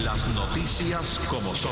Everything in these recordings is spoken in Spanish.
Las noticias como son.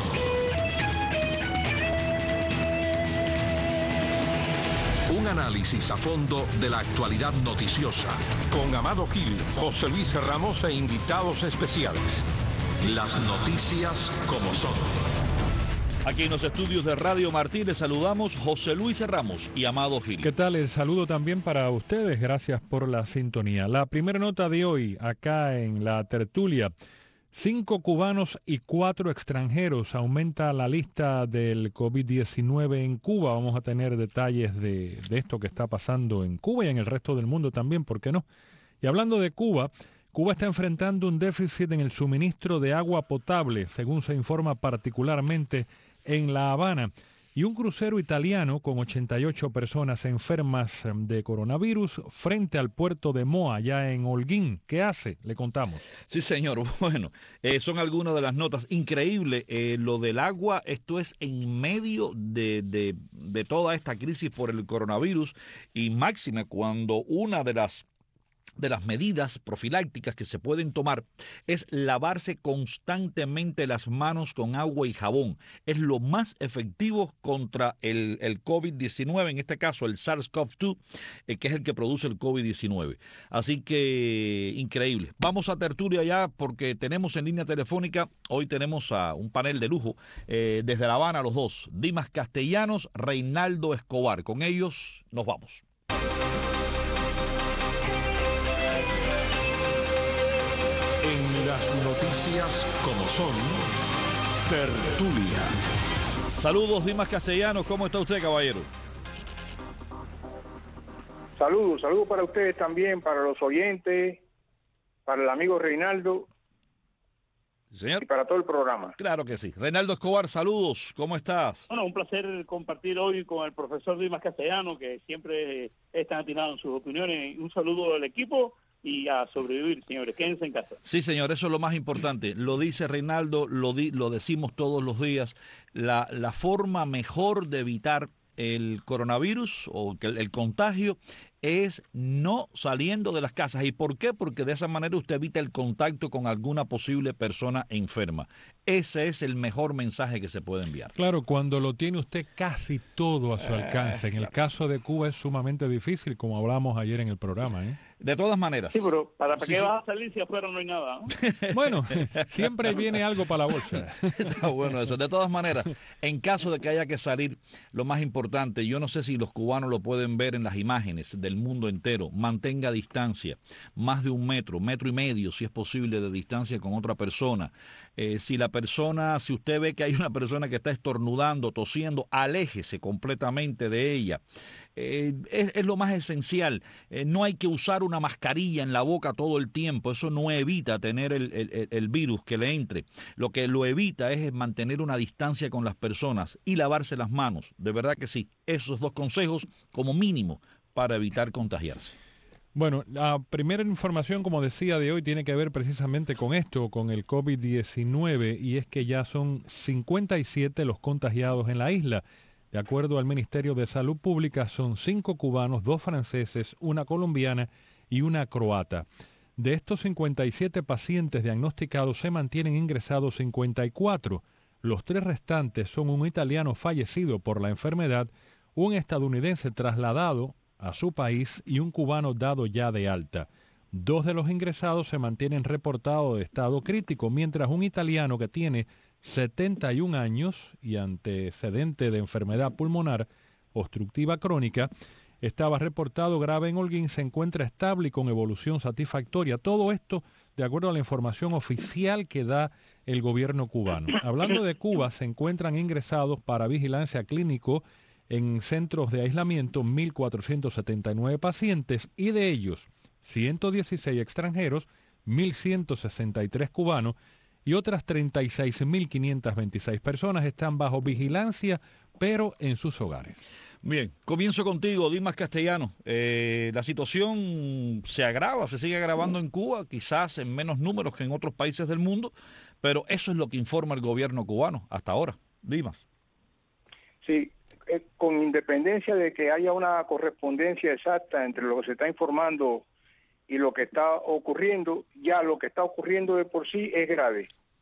Un análisis a fondo de la actualidad noticiosa. Con Amado Gil, José Luis Ramos e invitados especiales. Las noticias como son. Aquí en los estudios de Radio Martí les saludamos José Luis Ramos y Amado Gil. ¿Qué tal? El saludo también para ustedes. Gracias por la sintonía. La primera nota de hoy, acá en la tertulia. 5 cubanos y 4 extranjeros. Aumenta la lista del COVID-19 en Cuba. Vamos a tener detalles de esto que está pasando en Cuba y en el resto del mundo también, ¿por qué no? Y hablando de Cuba, Cuba está enfrentando un déficit en el suministro de agua potable, según se informa particularmente en La Habana. Y un crucero italiano con 88 personas enfermas de coronavirus frente al puerto de Moa, allá en Holguín. ¿Qué hace? Le contamos. Sí, señor. Bueno, son algunas de las notas. Increíble lo del agua. Esto es en medio de toda esta crisis por el coronavirus y máxima cuando una de las medidas profilácticas que se pueden tomar es lavarse constantemente las manos con agua y jabón. Es lo más efectivo contra el COVID-19, en este caso el SARS-CoV-2, que es el que produce el COVID-19. Así que increíble. Vamos a tertulia ya porque tenemos en línea telefónica, hoy tenemos a un panel de lujo, desde La Habana los dos, Dimas Castellanos, Reinaldo Escobar. Con ellos nos vamos. En las noticias como son, tertulia. Saludos, Dimas Castellanos. ¿Cómo está usted, caballero? Saludos para ustedes también, para los oyentes, para el amigo Reinaldo. Señor. Y para todo el programa. Claro que sí. Reinaldo Escobar, saludos. ¿Cómo estás? Bueno, un placer compartir hoy con el profesor Dimas Castellano, que siempre es tan atinado en sus opiniones. Un saludo al equipo y a sobrevivir, señores. Quédense en casa. Sí, señor, eso es lo más importante. Lo dice Reinaldo, lo decimos todos los días. La forma mejor de evitar el coronavirus o el contagio es no saliendo de las casas. ¿Y por qué? Porque de esa manera usted evita el contacto con alguna posible persona enferma. Ese es el mejor mensaje que se puede enviar. Claro, cuando lo tiene usted casi todo a su alcance. En el caso de Cuba es sumamente difícil, como hablamos ayer en el programa, ¿eh? De todas maneras. Sí, pero ¿para Sí, qué sí. vas a salir si afuera no hay nada, ¿no? Bueno, siempre viene algo para la bolsa. Está bueno eso. De todas maneras, en caso de que haya que salir, lo más importante, yo no sé si los cubanos lo pueden ver en las imágenes del mundo entero, mantenga distancia, más de 1 metro, 1,5 metros, si es posible, de distancia con otra persona. Si usted ve que hay una persona que está estornudando, tosiendo, aléjese completamente de ella. Es lo más esencial. No hay que usar una mascarilla en la boca todo el tiempo. Eso no evita tener el virus que le entre. Lo que lo evita es mantener una distancia con las personas y lavarse las manos. De verdad que sí. Esos 2 consejos como mínimo para evitar contagiarse. Bueno, la primera información, como decía, de hoy tiene que ver precisamente con esto, con el COVID-19, y es que ya son 57 los contagiados en la isla. De acuerdo al Ministerio de Salud Pública, son 5 cubanos, 2 franceses, 1 colombiana y 1 croata. De estos 57 pacientes diagnosticados se mantienen ingresados 54. Los 3 restantes son un italiano fallecido por la enfermedad, un estadounidense trasladado a su país y un cubano dado ya de alta. 2 de los ingresados se mantienen reportados de estado crítico, mientras un italiano que tiene 71 años y antecedente de enfermedad pulmonar obstructiva crónica estaba reportado grave en Holguín, se encuentra estable y con evolución satisfactoria. Todo esto de acuerdo a la información oficial que da el gobierno cubano. Hablando de Cuba, se encuentran ingresados para vigilancia clínico en centros de aislamiento 1.479 pacientes y de ellos 116 extranjeros, 1.163 cubanos y otras 36.526 personas están bajo vigilancia, pero en sus hogares. Bien, comienzo contigo, Dimas Castellano. La situación se agrava, se sigue agravando en Cuba, quizás en menos números que en otros países del mundo, pero eso es lo que informa el gobierno cubano hasta ahora. Dimas. Sí, con independencia de que haya una correspondencia exacta entre lo que se está informando y lo que está ocurriendo, ya lo que está ocurriendo de por sí es grave.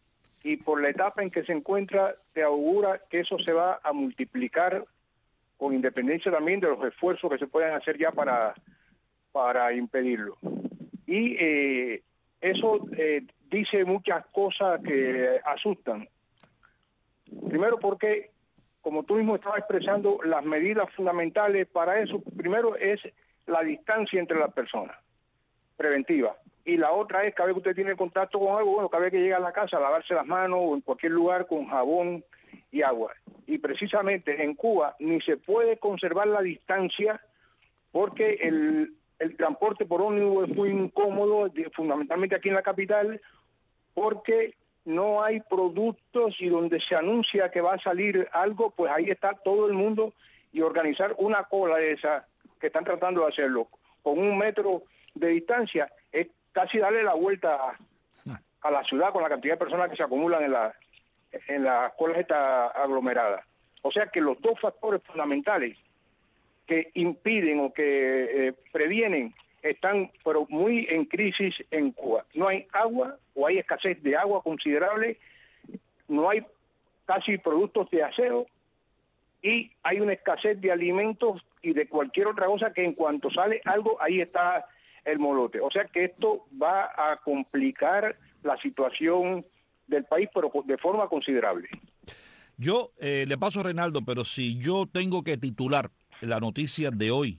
y por la etapa en que se encuentra, te augura que eso se va a multiplicar con independencia también de los esfuerzos que se puedan hacer ya para impedirlo. Y eso dice muchas cosas que asustan. Primero porque, como tú mismo estabas expresando, las medidas fundamentales para eso, primero es la distancia entre las personas, preventiva. Y la otra es, cada vez que usted tiene contacto con algo, bueno, cada vez que llega a la casa, lavarse las manos o en cualquier lugar con jabón y agua. Y precisamente en Cuba ni se puede conservar la distancia porque el transporte por ómnibus es muy incómodo, fundamentalmente aquí en la capital, porque no hay productos y donde se anuncia que va a salir algo, pues ahí está todo el mundo y organizar una cola de esa que están tratando de hacerlo con 1 metro de distancia es casi darle la vuelta a la ciudad con la cantidad de personas que se acumulan en las colas estas aglomeradas. O sea que los dos factores fundamentales que impiden o que previenen están pero muy en crisis en Cuba. No hay agua o hay escasez de agua considerable, no hay casi productos de aseo y hay una escasez de alimentos y de cualquier otra cosa que en cuanto sale algo, ahí está el molote. O sea que esto va a complicar la situación del país, pero de forma considerable. Yo le paso a Reinaldo, pero si yo tengo que titular la noticia de hoy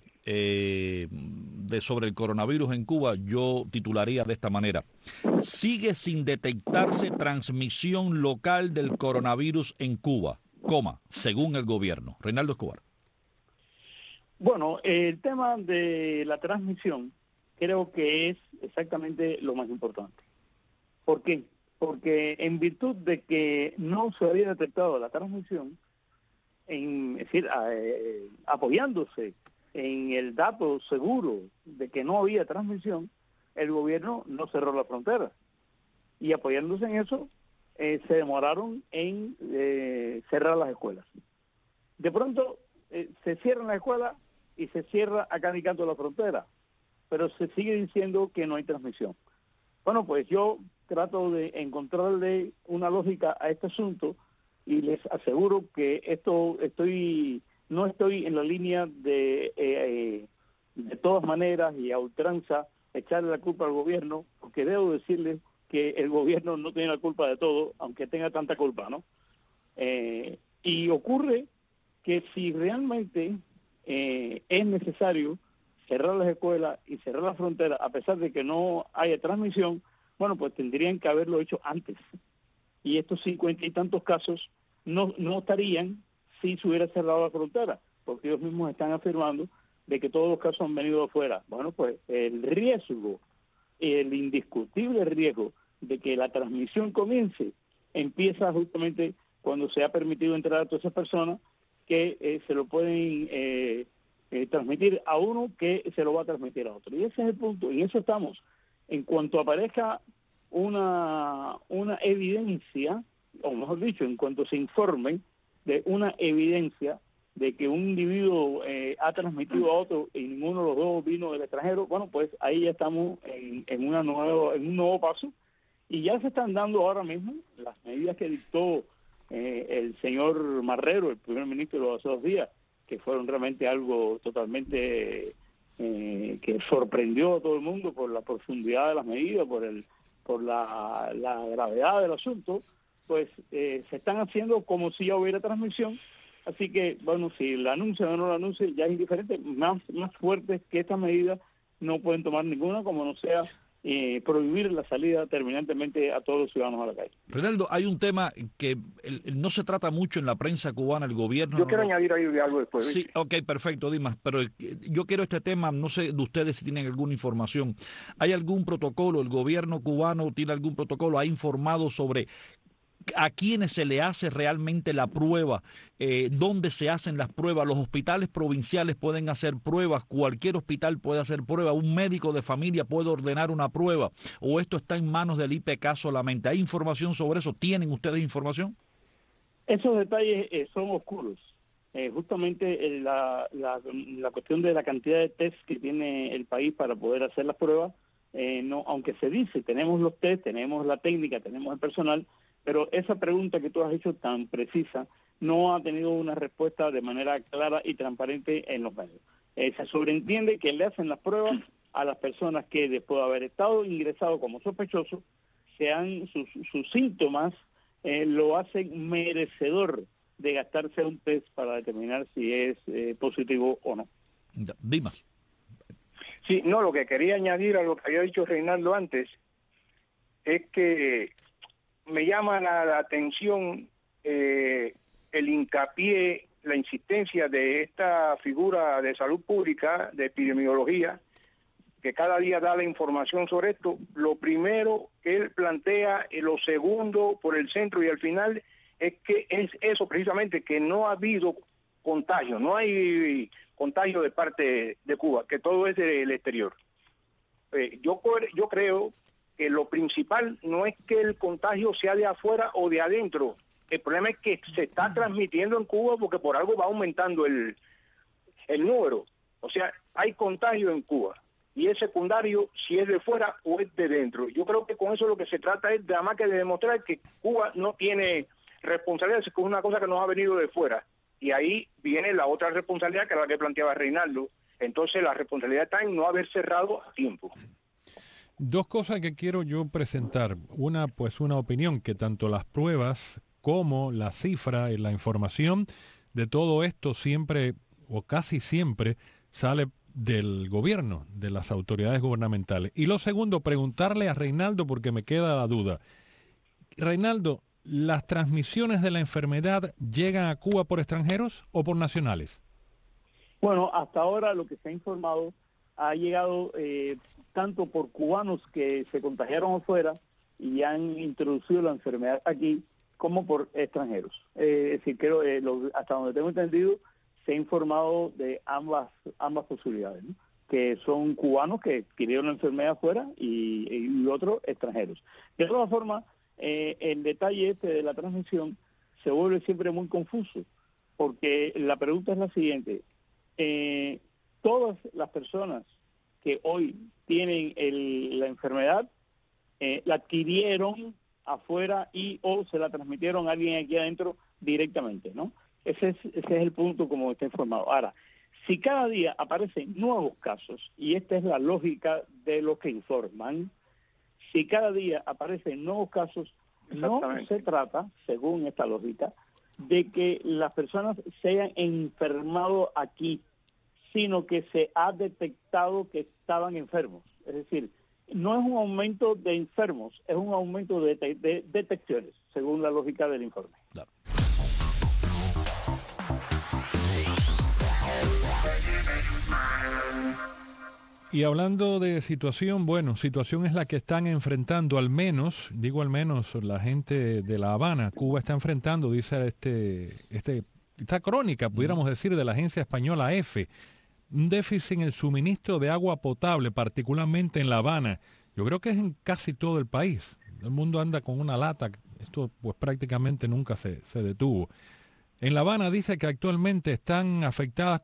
sobre el coronavirus en Cuba, yo titularía de esta manera: sigue sin detectarse transmisión local del coronavirus en Cuba, según el gobierno. Reinaldo Escobar. Bueno, el tema de la transmisión creo que es exactamente lo más importante. ¿Por qué? Porque en virtud de que no se había detectado la transmisión, es decir, apoyándose en el dato seguro de que no había transmisión, el gobierno no cerró la frontera. Y apoyándose en eso, se demoraron en cerrar las escuelas. De pronto, se cierran las escuelas y se cierra acá en Canto la frontera, pero se sigue diciendo que no hay transmisión. Bueno, pues yo trato de encontrarle una lógica a este asunto y les aseguro que no estoy en la línea de todas maneras y a ultranza echarle la culpa al gobierno, porque debo decirles que el gobierno no tiene la culpa de todo, aunque tenga tanta culpa, ¿no? Y ocurre que si realmente es necesario cerrar las escuelas y cerrar la frontera, a pesar de que no haya transmisión, bueno, pues tendrían que haberlo hecho antes. Y estos 50 y tantos casos no estarían si se hubiera cerrado la frontera, porque ellos mismos están afirmando de que todos los casos han venido de afuera. Bueno, pues el riesgo, el indiscutible riesgo de que la transmisión comience, empieza justamente cuando se ha permitido entrar a todas esas personas que se lo pueden transmitir a uno que se lo va a transmitir a otro. Y ese es el punto, y en eso estamos. En cuanto aparezca una evidencia, o mejor dicho, en cuanto se informe de una evidencia de que un individuo ha transmitido a otro y ninguno de los dos vino del extranjero, bueno, pues ahí ya estamos en un nuevo paso, y ya se están dando ahora mismo las medidas que dictó el señor Marrero, el primer ministro, hace 2 días, que fueron realmente algo totalmente que sorprendió a todo el mundo por la profundidad de las medidas, por la gravedad del asunto. Pues se están haciendo como si ya hubiera transmisión, así que, bueno, si la anuncian o no la anuncian, ya es indiferente. Más fuertes que estas medidas no pueden tomar ninguna, como no sea prohibir la salida terminantemente a todos los ciudadanos a la calle. Reinaldo, hay un tema que no se trata mucho en la prensa cubana, el gobierno... Yo quiero añadir ahí algo después. Sí, ok, perfecto, Dimas, pero yo quiero este tema, no sé de ustedes si tienen alguna información. ¿Hay algún protocolo? ¿El gobierno cubano tiene algún protocolo? ¿Ha informado sobre a quiénes se le hace realmente la prueba, dónde se hacen las pruebas? Los hospitales provinciales pueden hacer pruebas, cualquier hospital puede hacer pruebas, un médico de familia puede ordenar una prueba, o esto está en manos del IPK solamente. ¿Hay información sobre eso? ¿Tienen ustedes información? Esos detalles son oscuros. Justamente la cuestión de la cantidad de test que tiene el país para poder hacer las pruebas, no, aunque se dice, tenemos los test, tenemos la técnica, tenemos el personal, pero esa pregunta que tú has hecho tan precisa no ha tenido una respuesta de manera clara y transparente en los medios. Se sobreentiende que le hacen las pruebas a las personas que después de haber estado ingresado como sospechosos, sus síntomas lo hacen merecedor de gastarse un test para determinar si es positivo o no. Dimas. Sí, no, lo que quería añadir a lo que había dicho Reinaldo antes es que me llama la atención el hincapié, la insistencia de esta figura de salud pública, de epidemiología, que cada día da la información sobre esto. Lo primero que él plantea, y lo segundo por el centro y al final, es que es eso precisamente, que no ha habido contagio, no hay contagio de parte de Cuba, que todo es del exterior. Yo creo que lo principal no es que el contagio sea de afuera o de adentro. El problema es que se está transmitiendo en Cuba porque por algo va aumentando el número. O sea, hay contagio en Cuba y es secundario si es de fuera o es de dentro. Yo creo que con eso lo que se trata es nada más que de demostrar que Cuba no tiene responsabilidad, es una cosa que nos ha venido de fuera. Y ahí viene la otra responsabilidad, que es la que planteaba Reinaldo. Entonces la responsabilidad está en no haber cerrado a tiempo. Dos cosas que quiero yo presentar. Una, pues una opinión, que tanto las pruebas como la cifra y la información de todo esto siempre o casi siempre sale del gobierno, de las autoridades gubernamentales. Y lo segundo, preguntarle a Reinaldo, porque me queda la duda. Reinaldo, ¿las transmisiones de la enfermedad llegan a Cuba por extranjeros o por nacionales? Bueno, hasta ahora lo que se ha informado ha llegado tanto por cubanos que se contagiaron afuera y han introducido la enfermedad aquí, como por extranjeros. Es decir, creo, hasta donde tengo entendido, se ha informado de ambas posibilidades, ¿no? Que son cubanos que adquirieron la enfermedad afuera y otros extranjeros. De todas formas, el detalle de la transmisión se vuelve siempre muy confuso, porque la pregunta es la siguiente: todas las personas que hoy tienen la enfermedad la adquirieron afuera y o se la transmitieron a alguien aquí adentro directamente, ¿no? Ese es el punto como está informado. Ahora, si cada día aparecen nuevos casos, y esta es la lógica de los que informan, si cada día aparecen nuevos casos, no se trata, según esta lógica, de que las personas se hayan enfermado aquí, sino que se ha detectado que estaban enfermos. Es decir, no es un aumento de enfermos, es un aumento de detecciones, según la lógica del informe. Claro. Y hablando de situación, bueno, situación es la que están enfrentando, al menos la gente de La Habana. Cuba está enfrentando, dice esta crónica, pudiéramos decir, de la agencia española EFE, un déficit en el suministro de agua potable, particularmente en La Habana. Yo creo que es en casi todo el país. El mundo anda con una lata. Esto pues prácticamente nunca se detuvo. En La Habana dice que actualmente están afectadas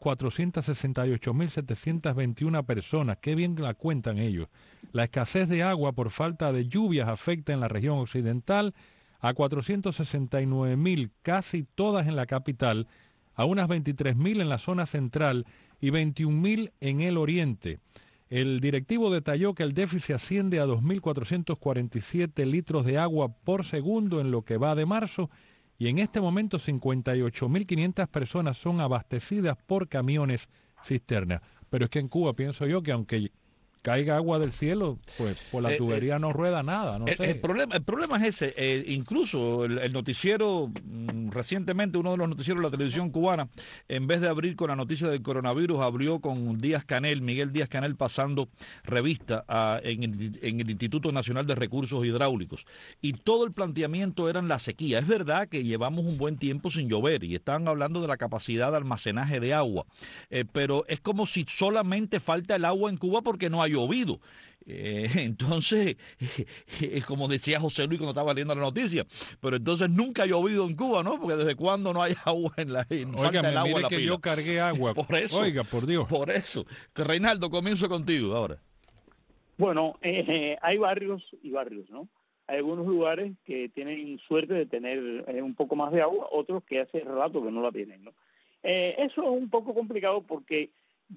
468.721 personas. Qué bien la cuentan ellos. La escasez de agua por falta de lluvias afecta en la región occidental a 469.000, casi todas en la capital, a unas 23.000 en la zona central y 21.000 en el oriente. El directivo detalló que el déficit asciende a 2.447 litros de agua por segundo en lo que va de marzo, y en este momento 58.500 personas son abastecidas por camiones cisterna. Pero es que en Cuba pienso yo que aunque caiga agua del cielo, pues por la tubería no rueda nada, no sé. El problema es ese. Incluso el noticiero, recientemente uno de los noticieros de la televisión cubana, en vez de abrir con la noticia del coronavirus, abrió con Miguel Díaz Canel, pasando revista en el Instituto Nacional de Recursos Hidráulicos. Y todo el planteamiento era en la sequía. Es verdad que llevamos un buen tiempo sin llover y estaban hablando de la capacidad de almacenaje de agua. Pero es como si solamente falta el agua en Cuba porque no ha llovido. Entonces, como decía José Luis cuando estaba leyendo la noticia, pero entonces nunca ha llovido en Cuba, ¿no? Porque desde cuándo no hay agua en la Oiga, falta el agua mire en la que pila. yo cargué agua. Por eso. Oiga, por Dios. Por eso. Reinaldo, comienzo contigo ahora. Bueno, hay barrios y barrios, ¿no? Hay algunos lugares que tienen suerte de tener un poco más de agua, otros que hace rato que no la tienen, ¿no? Eso es un poco complicado porque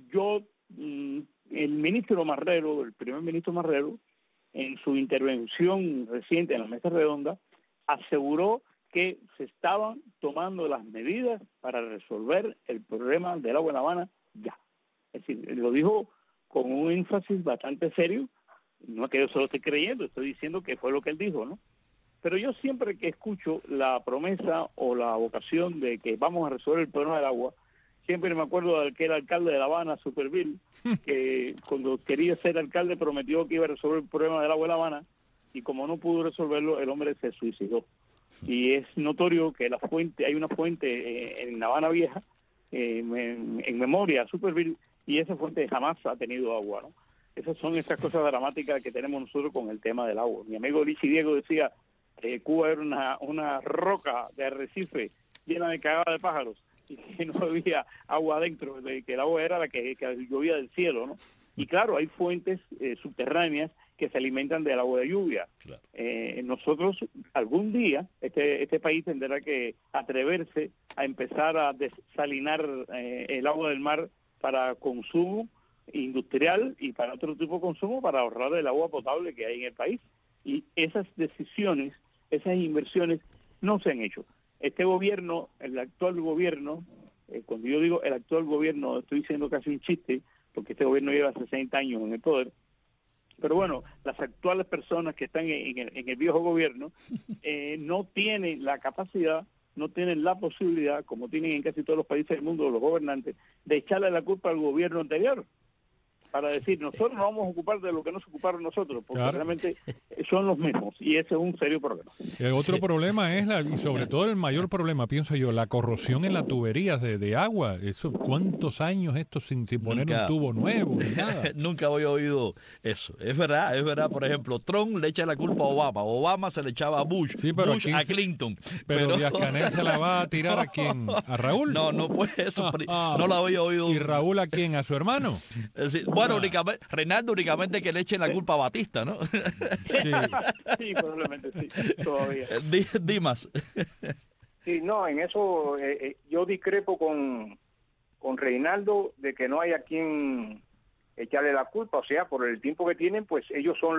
el ministro Marrero, el primer ministro Marrero, en su intervención reciente en la mesa redonda, aseguró que se estaban tomando las medidas para resolver el problema del agua en La Habana ya. Es decir, lo dijo con un énfasis bastante serio. No es que yo se lo esté creyendo, estoy diciendo que fue lo que él dijo, ¿no? Pero yo siempre que escucho la promesa o la vocación de que vamos a resolver el problema del agua, siempre me acuerdo de aquel alcalde de La Habana, Superville, que cuando quería ser alcalde prometió que iba a resolver el problema del agua en La Habana, y como no pudo resolverlo, el hombre se suicidó. Y es notorio que hay una fuente en La Habana Vieja, en memoria a Superville, y esa fuente jamás ha tenido agua, ¿no? Esas son esas cosas dramáticas que tenemos nosotros con el tema del agua. Mi amigo Lichi Diego decía que Cuba era una roca de arrecife llena de cagada de pájaros y que no había agua adentro, que el agua era la que llovía del cielo, ¿no? Y claro, hay fuentes subterráneas que se alimentan del agua de lluvia. Claro. Nosotros algún día, este país tendrá que atreverse a empezar a desalinar el agua del mar para consumo industrial y para otro tipo de consumo, para ahorrar el agua potable que hay en el país. Y esas decisiones, esas inversiones no se han hecho. Este gobierno, el actual gobierno, cuando yo digo el actual gobierno, estoy diciendo casi un chiste, porque este gobierno lleva 60 años en el poder, pero bueno, las actuales personas que están en el viejo gobierno no tienen la capacidad, no tienen la posibilidad, como tienen en casi todos los países del mundo los gobernantes, de echarle la culpa al gobierno anterior, para decir, nosotros nos vamos a ocupar de lo que nos ocuparon nosotros, porque realmente son los mismos, y ese es un serio problema. El otro problema es, y sobre todo el mayor problema, pienso yo, la corrosión en las tuberías de agua. Eso, ¿cuántos años esto sin poner un tubo nuevo? Ni nada. Nunca había oído eso. Es verdad. Por ejemplo, Trump le echa la culpa a Obama se le echaba a Bush, Bush a Clinton. Pero Díaz-Canel se la va a tirar ¿a quién? ¿A Raúl? No pues eso, no la había oído. ¿Y Raúl a quién? ¿A su hermano? Es decir, bueno, Reinaldo únicamente que le eche la culpa a Batista, ¿no? Sí, probablemente sí, todavía. Dimas. Sí, no, en eso yo discrepo con Reinaldo de que no hay a quien echarle la culpa, o sea, por el tiempo que tienen, pues ellos son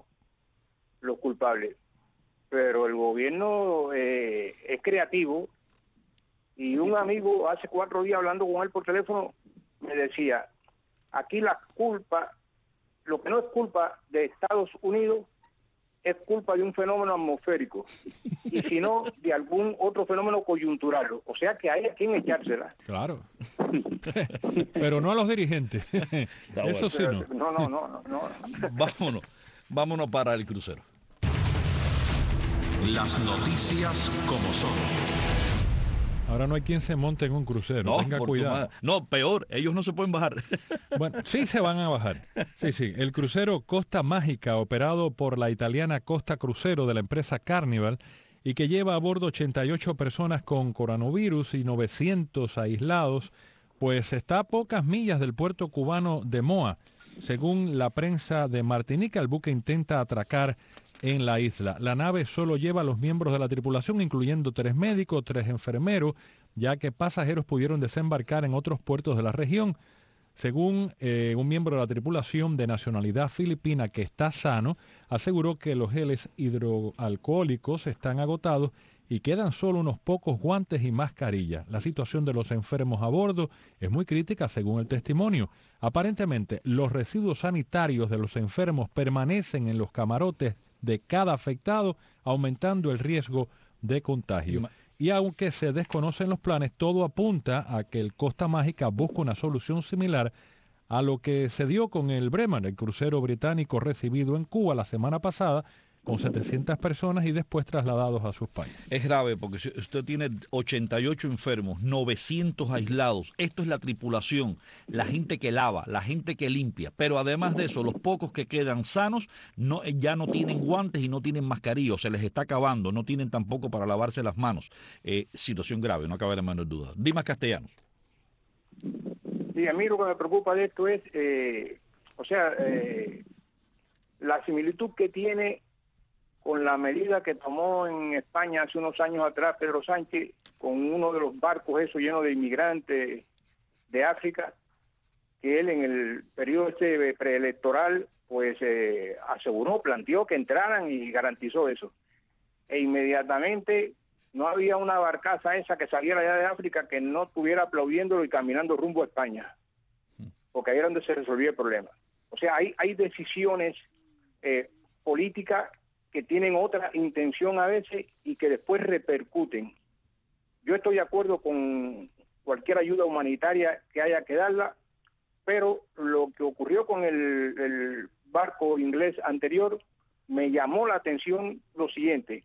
los culpables. Pero el gobierno es creativo, y un amigo hace 4 días hablando con él por teléfono me decía, aquí la culpa, lo que no es culpa de Estados Unidos, es culpa de un fenómeno atmosférico, y si no, de algún otro fenómeno coyuntural. O sea que hay a quien echársela. Claro. Pero no a los dirigentes. Eso sí no. No. Vámonos para el crucero. Las noticias como son. Ahora no hay quien se monte en un crucero, tenga cuidado. No, peor, ellos no se pueden bajar. Bueno, sí se van a bajar. Sí. El crucero Costa Mágica, operado por la italiana Costa Crucero de la empresa Carnival, y que lleva a bordo 88 personas con coronavirus y 900 aislados, pues está a pocas millas del puerto cubano de Moa. Según la prensa de Martinica, el buque intenta atracar en la isla. La nave solo lleva a los miembros de la tripulación, incluyendo 3 médicos, 3 enfermeros, ya que pasajeros pudieron desembarcar en otros puertos de la región. Según un miembro de la tripulación de nacionalidad filipina que está sano, aseguró que los geles hidroalcohólicos están agotados y quedan solo unos pocos guantes y mascarillas. La situación de los enfermos a bordo es muy crítica, según el testimonio. Aparentemente, los residuos sanitarios de los enfermos permanecen en los camarotes de cada afectado, aumentando el riesgo de contagio. Y aunque se desconocen los planes, todo apunta a que el Costa Mágica busca una solución similar a lo que se dio con el Bremen, el crucero británico recibido en Cuba la semana pasada, con 700 personas y después trasladados a sus países. Es grave porque si usted tiene 88 enfermos, 900 aislados, esto es la tripulación, la gente que lava, la gente que limpia, pero además de eso, los pocos que quedan sanos ya no tienen guantes y no tienen mascarilla, se les está acabando, no tienen tampoco para lavarse las manos. Situación grave, no cabe la menor duda. Dimas Castellanos. Sí, a mí lo que me preocupa de esto es, la similitud que tiene con la medida que tomó en España hace unos años atrás Pedro Sánchez con uno de los barcos esos llenos de inmigrantes de África, que él en el periodo este preelectoral pues aseguró, planteó que entraran y garantizó eso. E inmediatamente no había una barcaza esa que saliera allá de África que no estuviera aplaudiéndolo y caminando rumbo a España, porque ahí era donde se resolvía el problema. O sea, hay decisiones políticas que tienen otra intención a veces y que después repercuten. Yo estoy de acuerdo con cualquier ayuda humanitaria que haya que darla, pero lo que ocurrió con el barco inglés anterior me llamó la atención lo siguiente.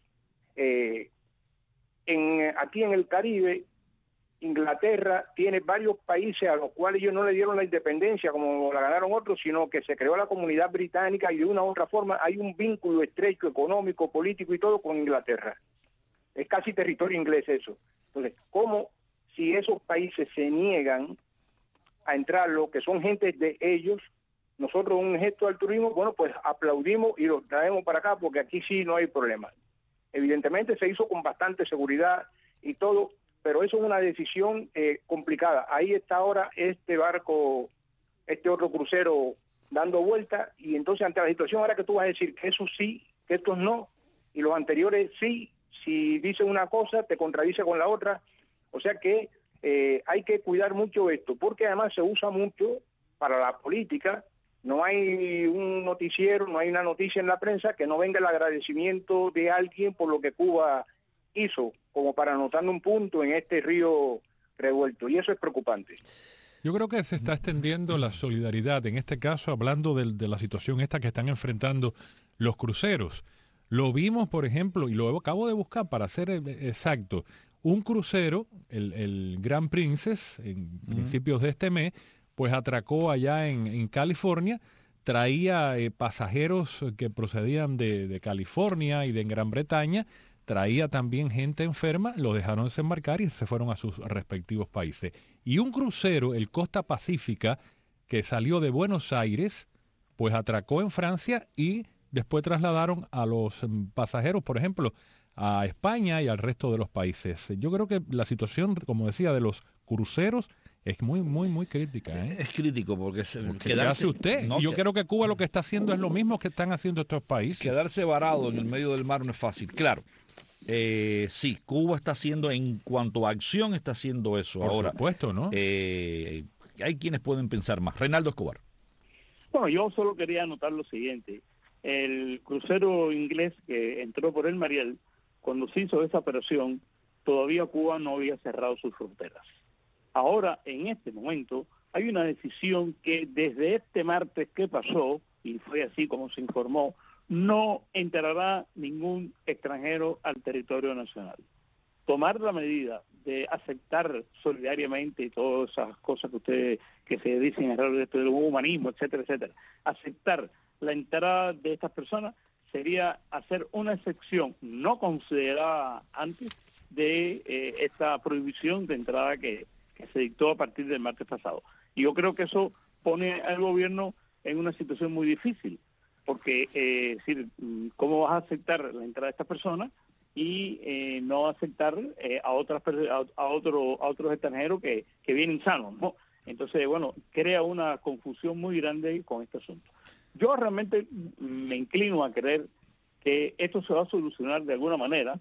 Aquí en el Caribe, Inglaterra tiene varios países a los cuales ellos no le dieron la independencia como la ganaron otros, sino que se creó la comunidad británica y de una u otra forma hay un vínculo estrecho económico, político y todo con Inglaterra. Es casi territorio inglés eso. Entonces, ¿cómo si esos países se niegan a entrar, lo que son gentes de ellos, nosotros un gesto de altruismo, bueno, pues aplaudimos y los traemos para acá porque aquí sí no hay problema? Evidentemente se hizo con bastante seguridad y todo, pero eso es una decisión complicada. Ahí está ahora este barco, este otro crucero dando vuelta, y entonces ante la situación ahora que tú vas a decir que eso sí, que estos no, y los anteriores sí, si dice una cosa te contradice con la otra. O sea que hay que cuidar mucho esto, porque además se usa mucho para la política. No hay un noticiero, no hay una noticia en la prensa que no venga el agradecimiento de alguien por lo que Cuba hizo, como para anotar un punto en este río revuelto, y eso es preocupante. Yo creo que se está extendiendo la solidaridad, en este caso hablando de la situación esta que están enfrentando los cruceros. Lo vimos, por ejemplo, y lo acabo de buscar para ser exacto, un crucero, el Grand Princess, en principios de este mes, pues atracó allá en California, traía pasajeros que procedían de California y de Gran Bretaña, traía también gente enferma, lo dejaron desembarcar y se fueron a sus respectivos países. Y un crucero, el Costa Pacífica, que salió de Buenos Aires, pues atracó en Francia y después trasladaron a los pasajeros, por ejemplo, a España y al resto de los países. Yo creo que la situación, como decía, de los cruceros es muy, muy, muy crítica. Es crítico porque ¿qué hace usted? No, yo creo que Cuba lo que está haciendo es lo mismo que están haciendo estos países. Quedarse varado en el medio del mar no es fácil. Claro, sí, Cuba está haciendo, en cuanto a acción, está haciendo eso. Por ahora, supuesto, ¿no? Hay quienes pueden pensar más. Reinaldo Escobar. Bueno, yo solo quería anotar lo siguiente. El crucero inglés que entró por el Mariel, cuando se hizo esa operación, todavía Cuba no había cerrado sus fronteras. Ahora, en este momento, hay una decisión que desde este martes que pasó, y fue así como se informó, no entrará ningún extranjero al territorio nacional. Tomar la medida de aceptar solidariamente todas esas cosas que ustedes que se dicen alrededor del humanismo, etcétera, etcétera, aceptar la entrada de estas personas sería hacer una excepción no considerada antes de esta prohibición de entrada que se dictó a partir del martes pasado. Y yo creo que eso pone al gobierno en una situación muy difícil, porque es decir, ¿cómo vas a aceptar la entrada de estas personas y no aceptar a otros extranjeros que vienen sanos, ¿no? Entonces, bueno, crea una confusión muy grande con este asunto. Yo realmente me inclino a creer que esto se va a solucionar de alguna manera,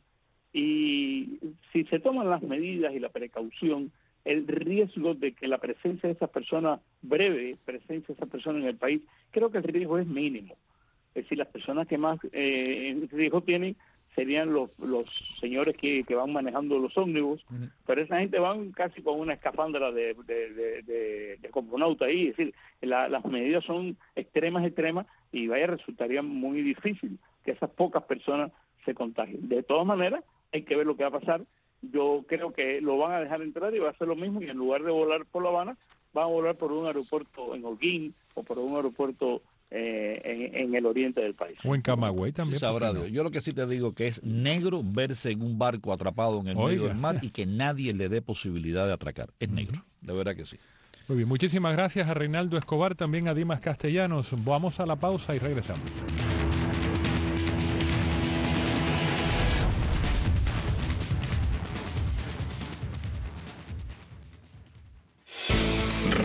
y si se toman las medidas y la precaución, el riesgo de que la presencia de esas personas, breve presencia de esas personas en el país, creo que el riesgo es mínimo. Es decir, las personas que más riesgo tienen serían los señores que van manejando los ómnibus, pero esa gente van casi con una escafandra de cosmonauta ahí. Es decir, las medidas son extremas, y resultaría muy difícil que esas pocas personas se contagien. De todas maneras, hay que ver lo que va a pasar. Yo creo que lo van a dejar entrar y va a hacer lo mismo, y en lugar de volar por La Habana, van a volar por un aeropuerto en Holguín o por un aeropuerto en el oriente del país. O en Camagüey también. Sí, no. Yo lo que sí te digo que es negro verse en un barco atrapado en el medio del mar y que nadie le dé posibilidad de atracar. Es negro, de verdad que sí. Muy bien, muchísimas gracias a Reinaldo Escobar, también a Dimas Castellanos. Vamos a la pausa y regresamos.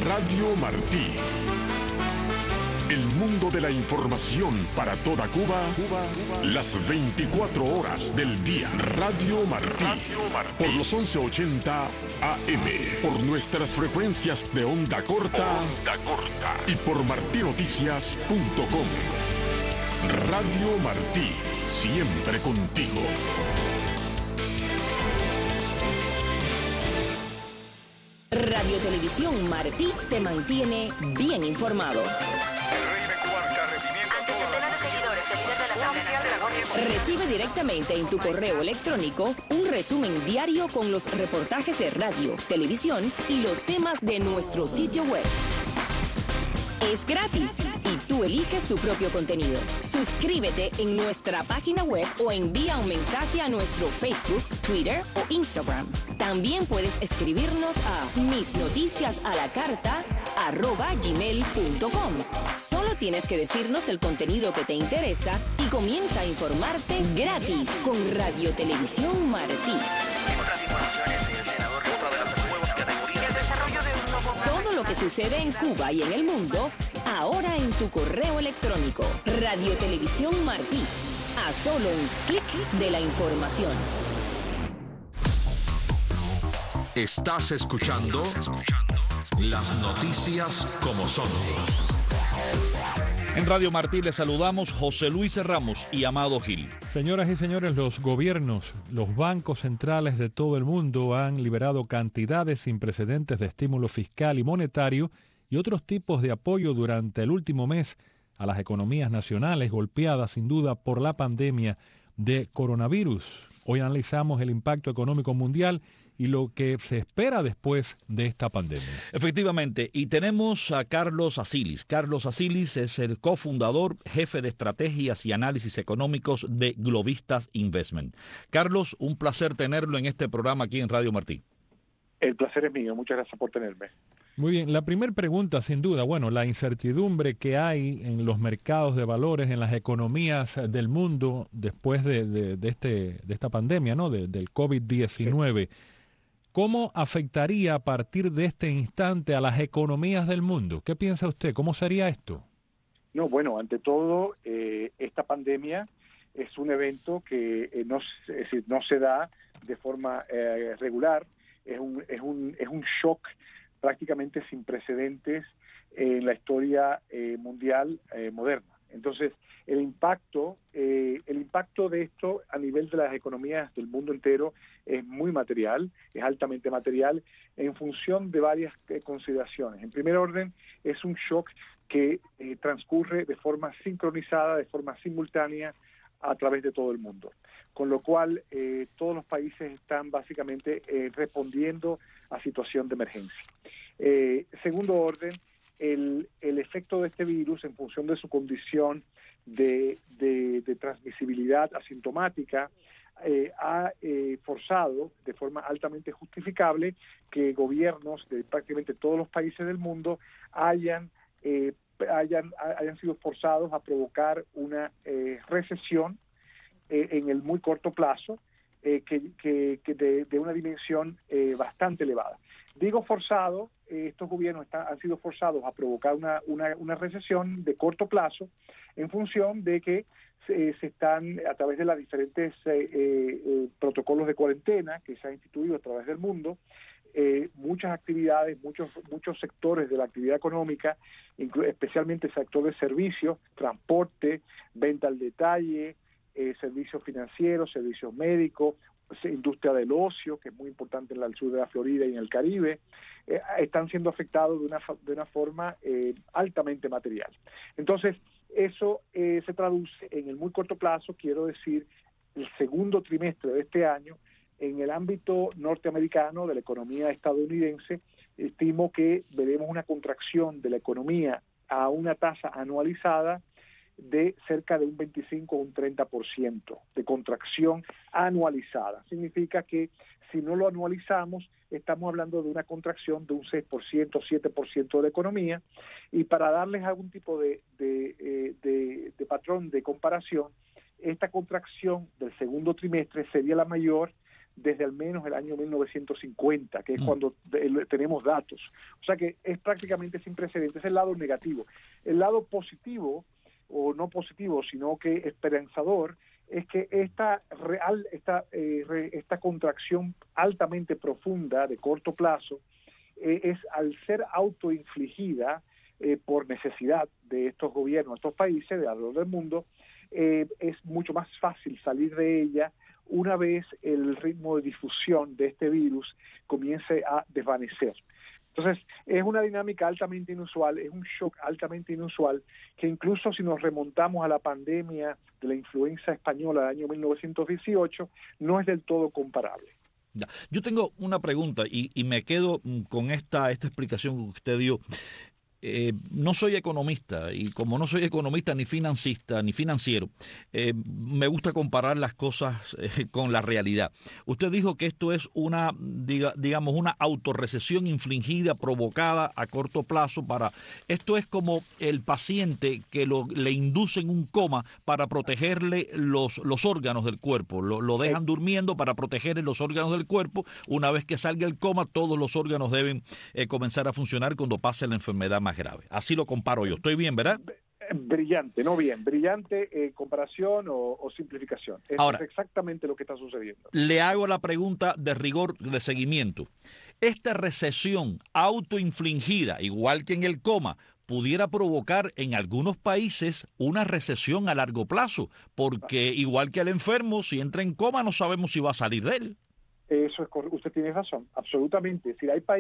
Radio Martí. El mundo de la información para toda Cuba, las 24 horas del día. Radio Martí. Por los 1180 AM. Por nuestras frecuencias de onda corta. Y por martinoticias.com. Radio Martí. Siempre contigo. Radio Televisión Martí te mantiene bien informado. Recibe directamente en tu correo electrónico un resumen diario con los reportajes de radio, televisión y los temas de nuestro sitio web. Es gratis y tú eliges tu propio contenido. Suscríbete en nuestra página web o envía un mensaje a nuestro Facebook, Twitter o Instagram. También puedes escribirnos a misnoticiasalacarta@gmail.com. Solo tienes que decirnos el contenido que te interesa y comienza a informarte gratis con Radio Televisión Martí. Todo lo que sucede en Cuba y en el mundo, ahora en tu correo electrónico. Radio Televisión Martí. A solo un clic de la información. Estás escuchando las noticias como son. En Radio Martí les saludamos José Luis Ramos y Amado Gil. Señoras y señores, los gobiernos, los bancos centrales de todo el mundo han liberado cantidades sin precedentes de estímulo fiscal y monetario y otros tipos de apoyo durante el último mes a las economías nacionales golpeadas sin duda por la pandemia de coronavirus. Hoy analizamos el impacto económico mundial y lo que se espera después de esta pandemia. Efectivamente, y tenemos a Carlos Asilis. Carlos Asilis es el cofundador, jefe de estrategias y análisis económicos de Glovistas Investment. Carlos, un placer tenerlo en este programa aquí en Radio Martí. El placer es mío, muchas gracias por tenerme. Muy bien, la primera pregunta, sin duda, bueno, la incertidumbre que hay en los mercados de valores, en las economías del mundo después de esta pandemia, ¿no? Del COVID-19. ¿Cómo afectaría a partir de este instante a las economías del mundo? ¿Qué piensa usted? ¿Cómo sería esto? No, bueno, ante todo, esta pandemia es un evento que no se da de forma regular. Es un shock prácticamente sin precedentes en la historia mundial moderna. Entonces, el impacto de esto a nivel de las economías del mundo entero es muy material, es altamente material, en función de varias consideraciones. En primer orden, es un shock que transcurre de forma sincronizada, de forma simultánea, a través de todo el mundo. Con lo cual, todos los países están básicamente respondiendo a situación de emergencia. Segundo orden, el efecto de este virus en función de su condición de transmisibilidad asintomática ha forzado de forma altamente justificable que gobiernos de prácticamente todos los países del mundo hayan sido forzados a provocar una recesión en el muy corto plazo de una dimensión bastante elevada. Digo forzado, estos gobiernos han sido forzados a provocar una recesión de corto plazo en función de que se están, a través de los diferentes protocolos de cuarentena que se han instituido a través del mundo, muchas actividades, muchos sectores de la actividad económica, especialmente el sector de servicios, transporte, venta al detalle, servicios financieros, servicios médicos, industria del ocio, que es muy importante en el sur de la Florida y en el Caribe, están siendo afectados de una forma altamente material. Entonces, eso se traduce en el muy corto plazo, quiero decir, el segundo trimestre de este año, en el ámbito norteamericano de la economía estadounidense, estimo que veremos una contracción de la economía a una tasa anualizada de cerca de un 25 o un 30% de contracción anualizada. Significa que si no lo anualizamos, estamos hablando de una contracción de un 6%, 7% de la economía, y para darles algún tipo de patrón de comparación, esta contracción del segundo trimestre sería la mayor desde al menos el año 1950, que es cuando tenemos datos. O sea que es prácticamente sin precedentes, es el lado negativo. El lado positivo, o no positivo, sino que esperanzador, es que esta contracción altamente profunda de corto plazo es, al ser autoinfligida por necesidad de estos gobiernos, estos países de alrededor del mundo, es mucho más fácil salir de ella una vez el ritmo de difusión de este virus comience a desvanecer. Entonces, es una dinámica altamente inusual, es un shock altamente inusual, que incluso si nos remontamos a la pandemia de la influenza española del año 1918, no es del todo comparable. Ya. Yo tengo una pregunta y me quedo con esta explicación que usted dio. No soy economista, y como no soy economista ni financista ni financiero, me gusta comparar las cosas con la realidad. Usted dijo que esto es una autorrecesión infligida, provocada a corto plazo. Esto es como el paciente que le inducen un coma para protegerle los órganos del cuerpo. Lo dejan durmiendo para protegerle los órganos del cuerpo. Una vez que salga el coma, todos los órganos deben comenzar a funcionar cuando pase la enfermedad más grave. Así lo comparo yo. ¿Estoy bien, verdad? Brillante, no bien. Brillante comparación o simplificación. Ahora, es exactamente lo que está sucediendo. Le hago la pregunta de rigor de seguimiento. Esta recesión autoinfligida, igual que en el coma, pudiera provocar en algunos países una recesión a largo plazo, porque igual que el enfermo, si entra en coma no sabemos si va a salir de él. Eso es correcto. Usted tiene razón, absolutamente. Es decir, hay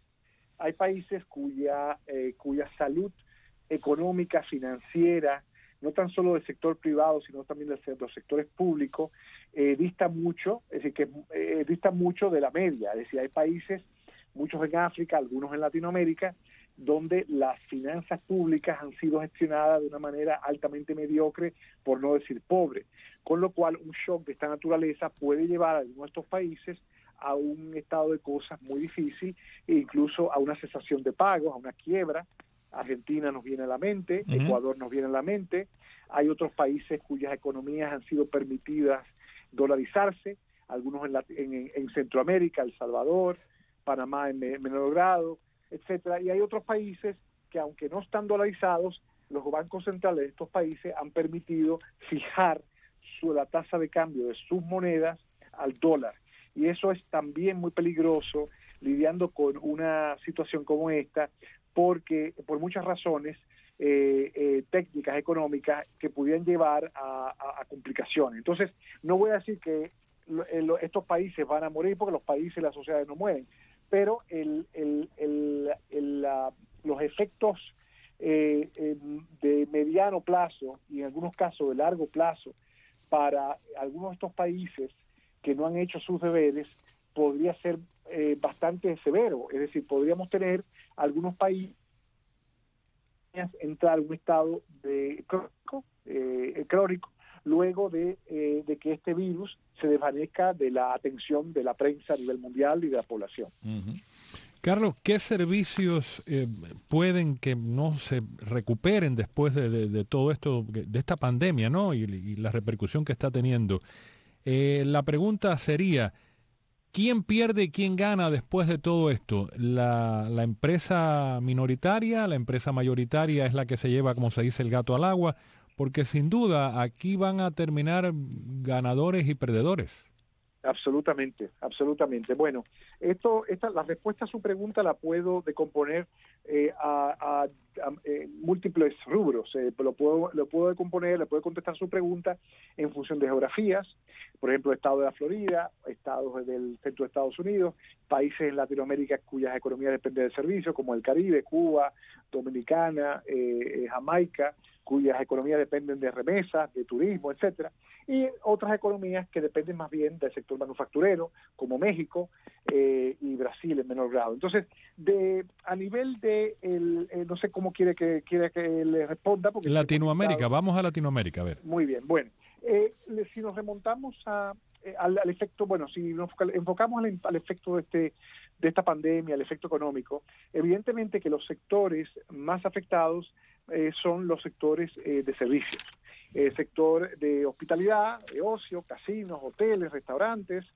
países cuya salud económica, financiera, no tan solo del sector privado, sino también de los sectores públicos, dista mucho, es decir, que dista mucho de la media. Es decir, hay países, muchos en África, algunos en Latinoamérica, donde las finanzas públicas han sido gestionadas de una manera altamente mediocre, por no decir pobre, con lo cual un shock de esta naturaleza puede llevar a algunos de estos países a un estado de cosas muy difícil e incluso a una cesación de pagos, a una quiebra. Argentina nos viene a la mente, Ecuador nos viene a la mente. Hay otros países cuyas economías han sido permitidas dolarizarse, algunos en Centroamérica, El Salvador, Panamá en menor grado, etcétera. Y hay otros países que, aunque no están dolarizados, los bancos centrales de estos países han permitido fijar la tasa de cambio de sus monedas al dólar. Y eso es también muy peligroso lidiando con una situación como esta, porque por muchas razones técnicas, económicas, que pudieran llevar a complicaciones. Entonces, no voy a decir que estos países van a morir, porque los países y las sociedades no mueren, pero los efectos de mediano plazo y en algunos casos de largo plazo para algunos de estos países que no han hecho sus deberes podría ser bastante severo. Es decir, podríamos tener algunos países entrar en un estado de crónico luego de que este virus se desvanezca de la atención de la prensa a nivel mundial y de la población. Carlos, ¿qué servicios pueden que no se recuperen después de todo esto, de esta pandemia, ¿no? Y la repercusión que está teniendo? La pregunta sería, ¿quién pierde y quién gana después de todo esto? ¿La empresa minoritaria, la empresa mayoritaria es la que se lleva, como se dice, el gato al agua? Porque sin duda aquí van a terminar ganadores y perdedores. Absolutamente, absolutamente. Bueno, la respuesta a su pregunta la puedo decomponer a múltiples rubros. Lo puedo decomponer, le puedo contestar su pregunta en función de geografías, por ejemplo, el estado de la Florida, estados del centro de Estados Unidos, países en Latinoamérica cuyas economías dependen del servicio, como el Caribe, Cuba, Dominicana, Jamaica, cuyas economías dependen de remesas, de turismo, etcétera, y otras economías que dependen más bien del sector manufacturero, como México y Brasil en menor grado. Entonces, a nivel de no sé cómo quiere que le responda. Porque Latinoamérica, vamos a Latinoamérica, a ver. Muy bien, bueno, si nos remontamos al efecto, bueno, si nos enfocamos al efecto de esta pandemia, al efecto económico, evidentemente que los sectores más afectados son los sectores de servicios, sector de hospitalidad, de ocio, casinos, hoteles, restaurantes,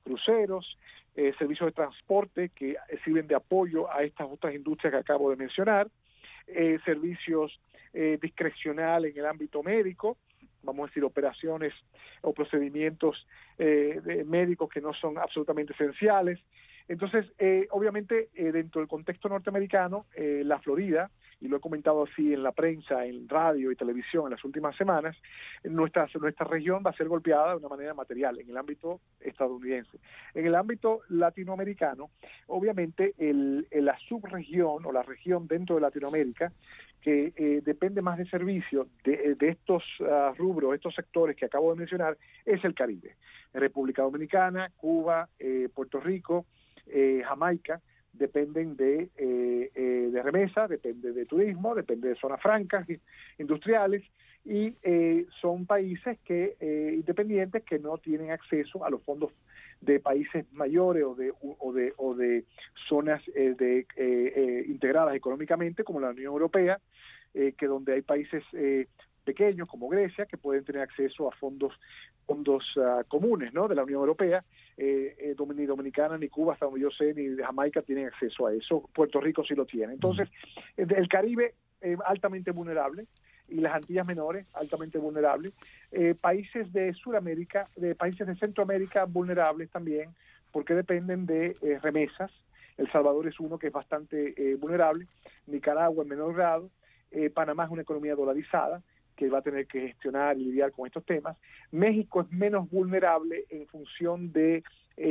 cruceros, servicios de transporte que sirven de apoyo a estas otras industrias que acabo de mencionar, servicios discrecionales en el ámbito médico, vamos a decir operaciones o procedimientos médicos que no son absolutamente esenciales. Entonces, obviamente, dentro del contexto norteamericano, la Florida, y lo he comentado así en la prensa, en radio y televisión en las últimas semanas, nuestra región va a ser golpeada de una manera material en el ámbito estadounidense. En el ámbito latinoamericano, obviamente, la subregión o la región dentro de Latinoamérica, que depende más de servicios de estos rubros, estos sectores que acabo de mencionar, es el Caribe. República Dominicana, Cuba, Puerto Rico, Jamaica, dependen de remesa, depende de turismo, depende de zonas francas, industriales, y son países independientes que no tienen acceso a los fondos de países mayores o de zonas integradas económicamente como la Unión Europea, que donde hay países pequeños como Grecia que pueden tener acceso a fondos comunes, ¿no?, de la Unión Europea. Ni Dominicana, ni Cuba, hasta donde yo sé, ni Jamaica tienen acceso a eso. Puerto Rico sí lo tiene. Entonces, el Caribe altamente vulnerable, y las Antillas Menores altamente vulnerables. Países de Sudamérica, países de Centroamérica vulnerables también, porque dependen de remesas. El Salvador es uno que es bastante vulnerable, Nicaragua en menor grado, Panamá es una economía dolarizada que va a tener que gestionar y lidiar con estos temas. México es menos vulnerable en función de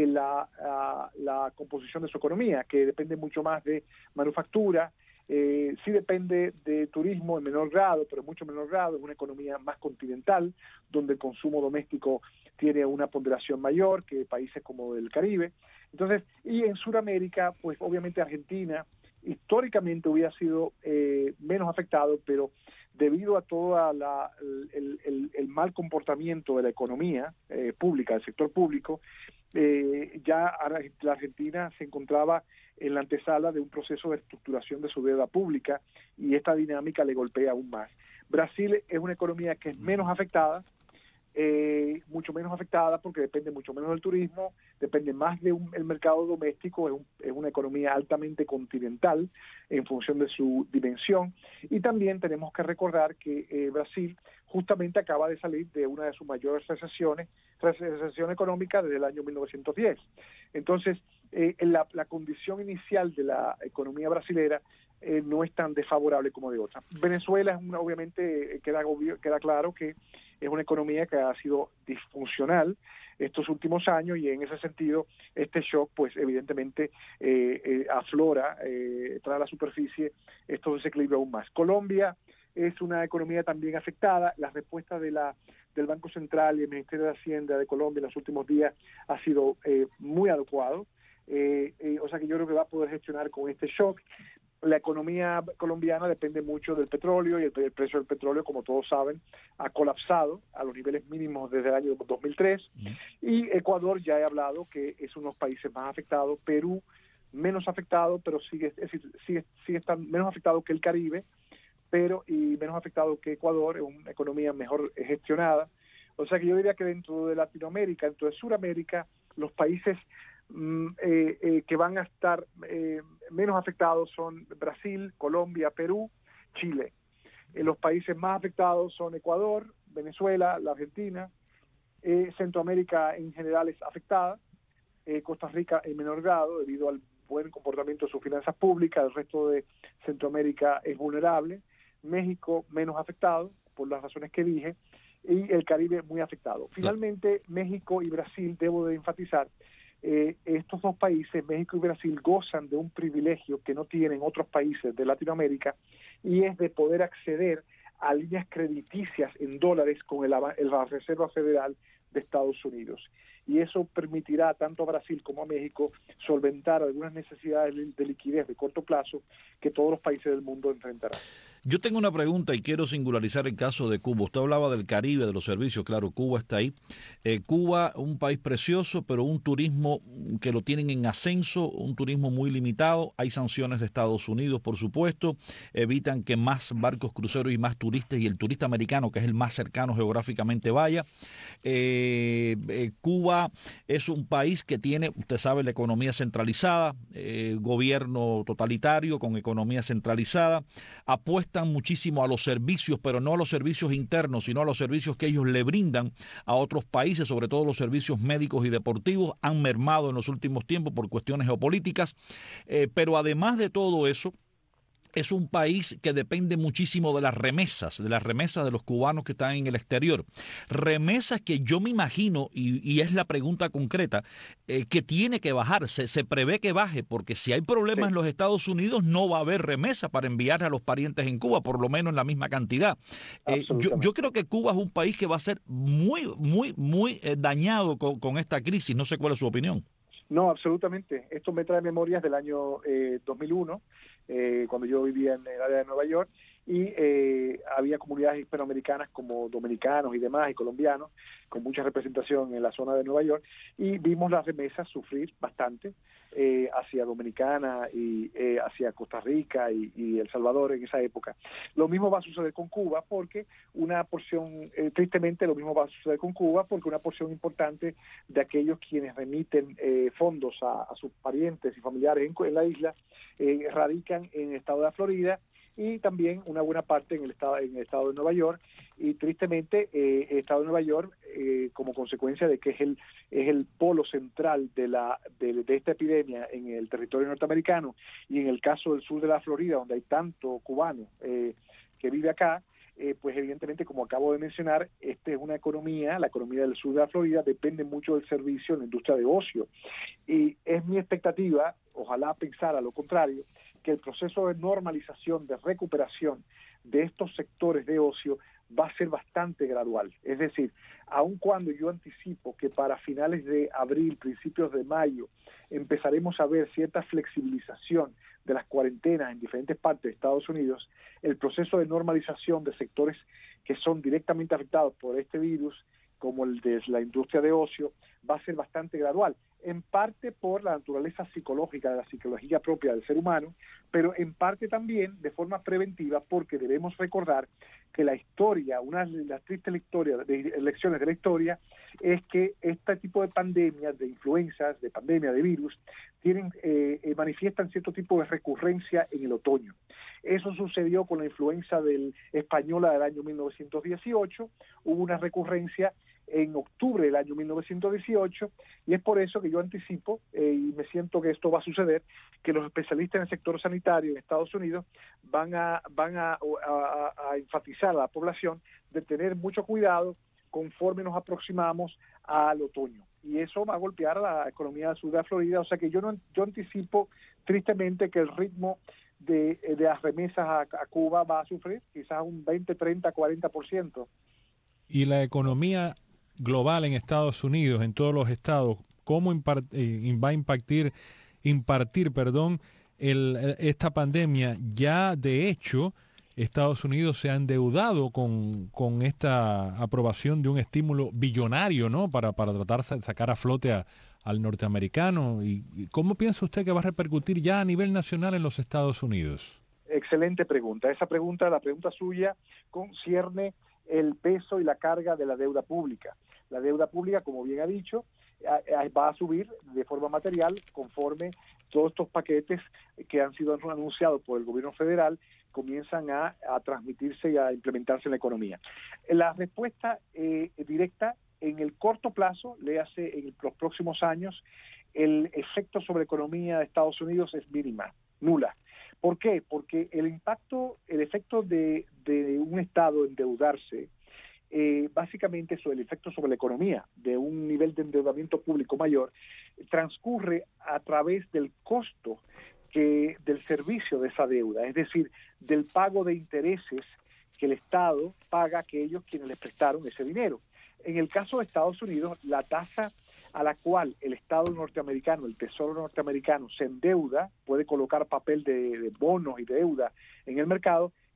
la composición de su economía, que depende mucho más de manufactura. Sí depende de turismo en menor grado, pero en mucho menor grado. Es una economía más continental, donde el consumo doméstico tiene una ponderación mayor que países como el Caribe. Entonces, y en Sudamérica, pues obviamente Argentina históricamente hubiera sido menos afectado, pero debido a todo el mal comportamiento de la economía pública, del sector público, ya la Argentina se encontraba en la antesala de un proceso de estructuración de su deuda pública, y esta dinámica le golpea aún más. Brasil es una economía que es menos afectada, mucho menos afectada porque depende mucho menos del turismo, depende más del mercado doméstico, es una economía altamente continental en función de su dimensión. Y también tenemos que recordar que Brasil justamente acaba de salir de una de sus mayores recesión económica desde el año 1910. Entonces, la condición inicial de la economía brasilera no es tan desfavorable como de otras. Venezuela obviamente queda claro que es una economía que ha sido disfuncional estos últimos años, y en ese sentido este shock pues evidentemente aflora, trae a la superficie estos desequilibrios aún más. Colombia es una economía también afectada. La respuesta del Banco Central y el Ministerio de Hacienda de Colombia en los últimos días ha sido muy adecuado, o sea que yo creo que va a poder gestionar con este shock. La economía colombiana depende mucho del petróleo, y el precio del petróleo, como todos saben, ha colapsado a los niveles mínimos desde el año 2003. Y Ecuador, ya he hablado que es uno de los países más afectados. Perú, menos afectado, pero sigue estando menos afectado que el Caribe, y menos afectado que Ecuador, es una economía mejor gestionada. O sea que yo diría que dentro de Latinoamérica, dentro de Sudamérica, los países que van a estar menos afectados son Brasil, Colombia, Perú, Chile. Los países más afectados son Ecuador, Venezuela, la Argentina. Centroamérica en general es afectada, Costa Rica en menor grado debido al buen comportamiento de sus finanzas públicas. El resto de Centroamérica es vulnerable. México menos afectado por las razones que dije, y el Caribe muy afectado. Finalmente, México y Brasil, debo de enfatizar, estos dos países, México y Brasil, gozan de un privilegio que no tienen otros países de Latinoamérica, y es de poder acceder a líneas crediticias en dólares con la Reserva Federal de Estados Unidos. Y eso permitirá tanto a Brasil como a México solventar algunas necesidades de liquidez de corto plazo que todos los países del mundo enfrentarán. Yo tengo una pregunta y quiero singularizar el caso de Cuba. Usted hablaba del Caribe, de los servicios, claro, Cuba está ahí. Cuba, un país precioso, pero un turismo que lo tienen en ascenso, un turismo muy limitado. Hay sanciones de Estados Unidos, por supuesto, evitan que más barcos cruceros y más turistas y el turista americano, que es el más cercano geográficamente, vaya. Cuba es un país que tiene, usted sabe, la economía centralizada, gobierno totalitario con economía centralizada, apuestan muchísimo a los servicios, pero no a los servicios internos, sino a los servicios que ellos le brindan a otros países, sobre todo los servicios médicos y deportivos, han mermado en los últimos tiempos por cuestiones geopolíticas, pero además de todo eso, es un país que depende muchísimo de las remesas de los cubanos que están en el exterior. Remesas que yo me imagino, y es la pregunta concreta, que tiene que bajar, se prevé que baje, porque si hay problemas en los Estados Unidos no va a haber remesa para enviar a los parientes en Cuba, por lo menos en la misma cantidad. Yo creo que Cuba es un país que va a ser muy dañado con esta crisis. No sé cuál es su opinión. No, absolutamente. Esto me trae memorias del año 2001, cuando yo vivía en el área de Nueva York, y había comunidades hispanoamericanas como dominicanos y demás, y colombianos, con mucha representación en la zona de Nueva York, y vimos las remesas sufrir bastante hacia Dominicana y hacia Costa Rica y El Salvador en esa época. Lo mismo va a suceder con Cuba, porque una porción, tristemente lo mismo va a suceder con Cuba, porque una porción importante de aquellos quienes remiten fondos a sus parientes y familiares en la isla radican en el estado de la Florida, y también una buena parte en el estado de Nueva York, y tristemente el estado de Nueva York, como consecuencia de que es el polo central de esta epidemia en el territorio norteamericano, y en el caso del sur de la Florida, donde hay tanto cubano que vive acá, pues evidentemente, como acabo de mencionar, esta es una economía, la economía del sur de la Florida depende mucho del servicio en la industria de ocio, y es mi expectativa, ojalá pensara lo contrario, que el proceso de normalización, de recuperación de estos sectores de ocio va a ser bastante gradual. Es decir, aun cuando yo anticipo que para finales de abril, principios de mayo, empezaremos a ver cierta flexibilización de las cuarentenas en diferentes partes de Estados Unidos, el proceso de normalización de sectores que son directamente afectados por este virus, como el de la industria de ocio, va a ser bastante gradual, en parte por la naturaleza psicológica, de la psicología propia del ser humano, pero en parte también de forma preventiva, porque debemos recordar que la historia, una de las tristes lecciones de la historia, es que este tipo de pandemias, de influencias, de pandemia, de virus, manifiestan cierto tipo de recurrencia en el otoño. Eso sucedió con la influenza española del año 1918, hubo una recurrencia en octubre del año 1918, y es por eso que yo anticipo, y me siento que esto va a suceder, que los especialistas en el sector sanitario en Estados Unidos van a enfatizar a la población de tener mucho cuidado conforme nos aproximamos al otoño, y eso va a golpear a la economía del sur de la Florida. O sea que yo anticipo tristemente que el ritmo de las remesas a Cuba va a sufrir quizás un 20, 30, 40%. Y la economía global en Estados Unidos, en todos los estados, ¿cómo va a impartir esta pandemia? Ya de hecho, Estados Unidos se ha endeudado con esta aprobación de un estímulo billonario, ¿no? Para tratar de sacar a flote al norteamericano. ¿Y cómo piensa usted que va a repercutir ya a nivel nacional en los Estados Unidos? Excelente pregunta. La pregunta suya concierne el peso y la carga de la deuda pública. La deuda pública, como bien ha dicho, va a subir de forma material conforme todos estos paquetes que han sido anunciados por el gobierno federal comienzan a transmitirse y a implementarse en la economía. La respuesta directa en el corto plazo, léase en los próximos años, el efecto sobre la economía de Estados Unidos es mínima, nula. ¿Por qué? Porque el efecto de un Estado endeudarse, básicamente el efecto sobre la economía de un nivel de endeudamiento público mayor, transcurre a través del costo del servicio de esa deuda, es decir, del pago de intereses que el Estado paga a aquellos quienes le prestaron ese dinero. En el caso de Estados Unidos, la tasa a la cual el Estado norteamericano, el Tesoro norteamericano, se endeuda, puede colocar papel de bonos y de deuda en el mercado,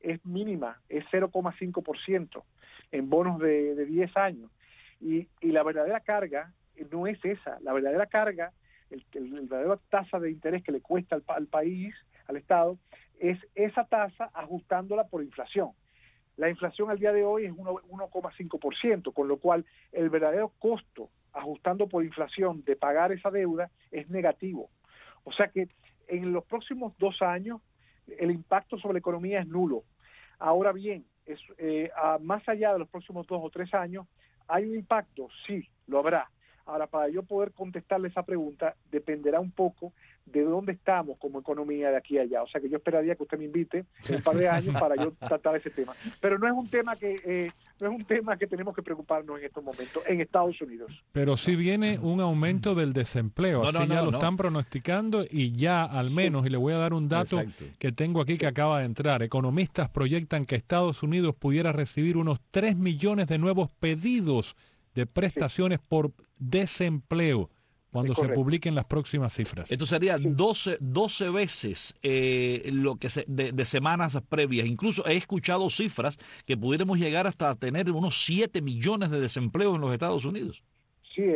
es mínima, es 0,5% en bonos de 10 años. Y la verdadera carga no es esa. La verdadera carga, el verdadera tasa de interés que le cuesta al país, al Estado, es esa tasa ajustándola por inflación. La inflación al día de hoy es 1,5%, con lo cual el verdadero costo, ajustando por inflación, de pagar esa deuda es negativo. O sea que en los próximos 2 años el impacto sobre la economía es nulo. Ahora bien, más allá de los próximos 2 o 3 años, ¿hay un impacto? Sí, lo habrá. Ahora, para yo poder contestarle esa pregunta, dependerá un poco de dónde estamos como economía de aquí a allá. O sea que yo esperaría que usted me invite en un par de años para yo tratar ese tema. Pero no es un tema que tenemos que preocuparnos en estos momentos en Estados Unidos. Pero sí viene un aumento del desempleo, así ya lo están pronosticando y ya al menos, y le voy a dar un dato que tengo aquí que acaba de entrar, economistas proyectan que Estados Unidos pudiera recibir unos 3 millones de nuevos pedidos de prestaciones por desempleo cuando se publiquen las próximas cifras. Esto sería 12 veces lo que de semanas previas. Incluso he escuchado cifras que pudiéramos llegar hasta tener unos 7 millones de desempleos en los Estados Unidos. Sí,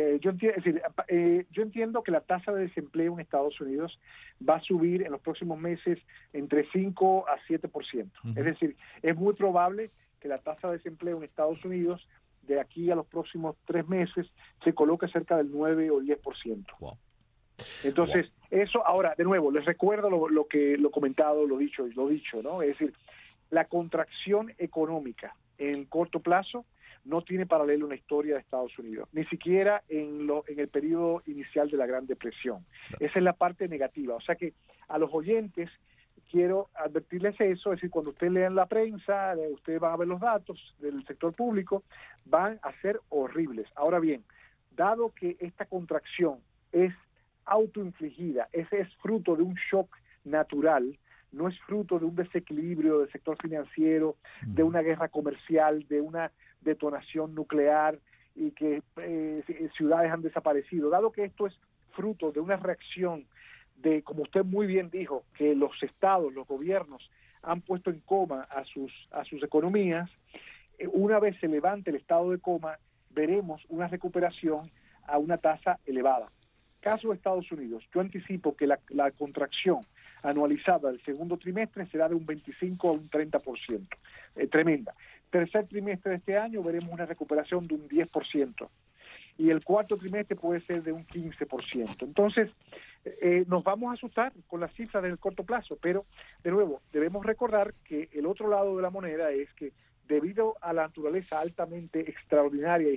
yo entiendo que la tasa de desempleo en Estados Unidos va a subir en los próximos meses entre 5 a 7%. Es decir, es muy probable que la tasa de desempleo en Estados Unidos de aquí a los próximos 3 meses se coloque cerca del 9 o 10%. Wow. Entonces, eso, ahora, de nuevo, les recuerdo lo comentado, lo dicho, ¿no? Es decir, la contracción económica en corto plazo no tiene paralelo en la historia de Estados Unidos, ni siquiera en el periodo inicial de la Gran Depresión. Esa es la parte negativa. O sea que a los oyentes quiero advertirles eso, es decir, cuando ustedes lean la prensa, ustedes van a ver los datos del sector público, van a ser horribles. Ahora bien, dado que esta contracción es autoinfligida, ese es fruto de un shock natural, no es fruto de un desequilibrio del sector financiero, de una guerra comercial, de una detonación nuclear y que ciudades han desaparecido, dado que esto es fruto de una reacción de, como usted muy bien dijo, que los estados, los gobiernos han puesto en coma a sus economías, una vez se levante el estado de coma, veremos una recuperación a una tasa elevada. Caso de Estados Unidos, yo anticipo que la contracción anualizada del segundo trimestre será de un 25 a un 30%, tremenda. Tercer trimestre de este año veremos una recuperación de un 10%. Y el cuarto trimestre puede ser de un 15%. Entonces, nos vamos a asustar con las cifras del corto plazo, pero, de nuevo, debemos recordar que el otro lado de la moneda es que, debido a la naturaleza altamente extraordinaria y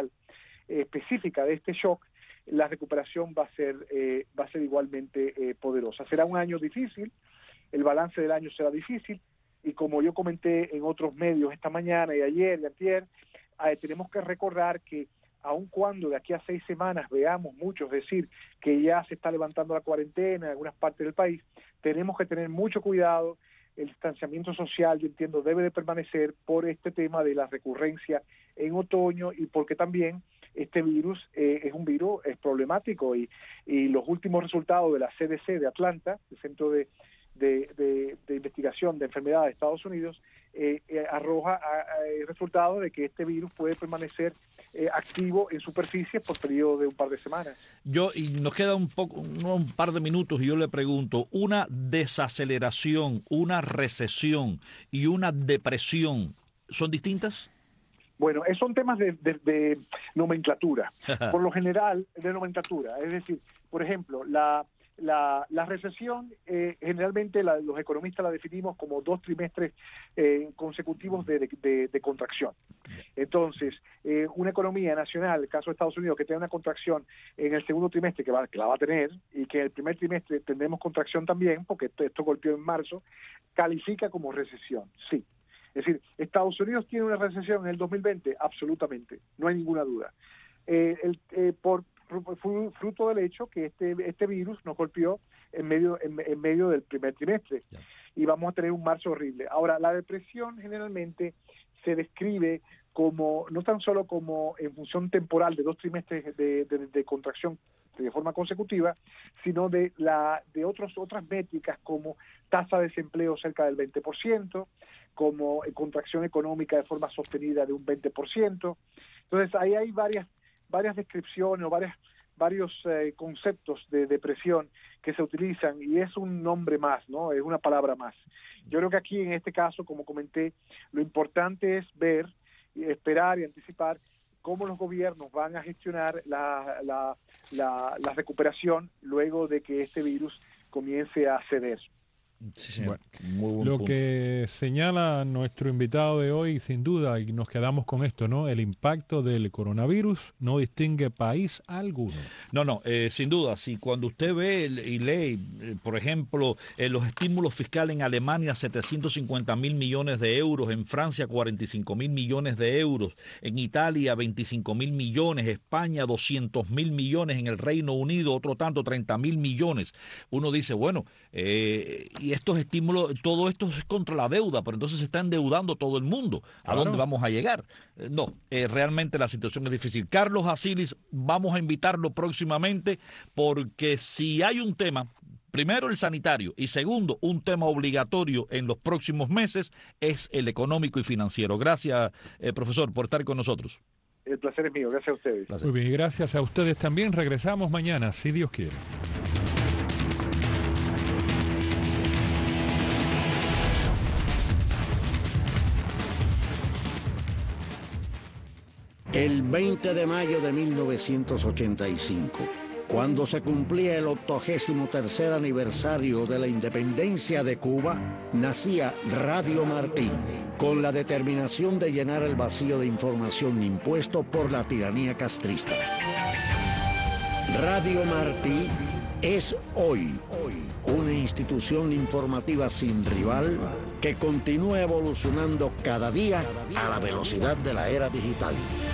específica de este shock, la recuperación va a ser igualmente poderosa. Será un año difícil, el balance del año será difícil, y como yo comenté en otros medios esta mañana y ayer y antier, tenemos que recordar que aun cuando de aquí a 6 semanas veamos muchos decir que ya se está levantando la cuarentena en algunas partes del país, tenemos que tener mucho cuidado. El distanciamiento social, yo entiendo, debe de permanecer por este tema de la recurrencia en otoño y porque también este virus es un virus problemático y los últimos resultados de la CDC de Atlanta, el Centro de Investigación de Enfermedades de Estados Unidos, arroja resultados de que este virus puede permanecer activo en superficie por periodo de un par de semanas. Y nos queda un par de minutos y yo le pregunto, ¿una desaceleración, una recesión y una depresión son distintas? Bueno, son temas de nomenclatura, por lo general de nomenclatura, es decir, por ejemplo, la recesión, generalmente los economistas la definimos como 2 trimestres consecutivos de contracción. Entonces, una economía nacional, el caso de Estados Unidos, que tiene una contracción en el segundo trimestre, que la va a tener, y que en el primer trimestre tendremos contracción también, porque esto golpeó en marzo, califica como recesión, sí. Es decir, ¿Estados Unidos tiene una recesión en el 2020? Absolutamente, no hay ninguna duda. Fue fruto del hecho que este virus nos golpeó en medio del primer trimestre y vamos a tener un marzo horrible. Ahora, la depresión generalmente se describe como no tan solo como en función temporal de 2 trimestres de contracción de forma consecutiva, sino de otras métricas como tasa de desempleo cerca del 20%, como contracción económica de forma sostenida de un 20%. Entonces, ahí hay varias descripciones o varios conceptos de depresión que se utilizan, y es un nombre más, ¿no? Es una palabra más. Yo creo que aquí, en este caso, como comenté, lo importante es ver, esperar y anticipar cómo los gobiernos van a gestionar la recuperación luego de que este virus comience a ceder. Sí, señor. Bueno, muy buen lo punto. que señala nuestro invitado de hoy, sin duda, y nos quedamos con esto, ¿no? El impacto del coronavirus no distingue país alguno. No, sin duda, si cuando usted ve y lee, por ejemplo, los estímulos fiscales en Alemania, 750.000 millones de euros, en Francia 45.000 millones de euros, en Italia 25.000 millones, España 200.000 millones, en el Reino Unido otro tanto, 30.000 millones. Uno dice, bueno, y estos estímulos, todo esto es contra la deuda, pero entonces se está endeudando todo el mundo. ¿A dónde vamos a llegar? No, realmente la situación es difícil. Carlos Asilis, vamos a invitarlo próximamente, porque si hay un tema, primero el sanitario y segundo un tema obligatorio en los próximos meses, es el económico y financiero. Gracias, profesor, por estar con nosotros. El placer es mío, gracias a ustedes. Placer. Muy bien, y gracias a ustedes también. Regresamos mañana, si Dios quiere. El 20 de mayo de 1985, cuando se cumplía el 83º aniversario de la independencia de Cuba, nacía Radio Martí, con la determinación de llenar el vacío de información impuesto por la tiranía castrista. Radio Martí es hoy una institución informativa sin rival que continúa evolucionando cada día a la velocidad de la era digital.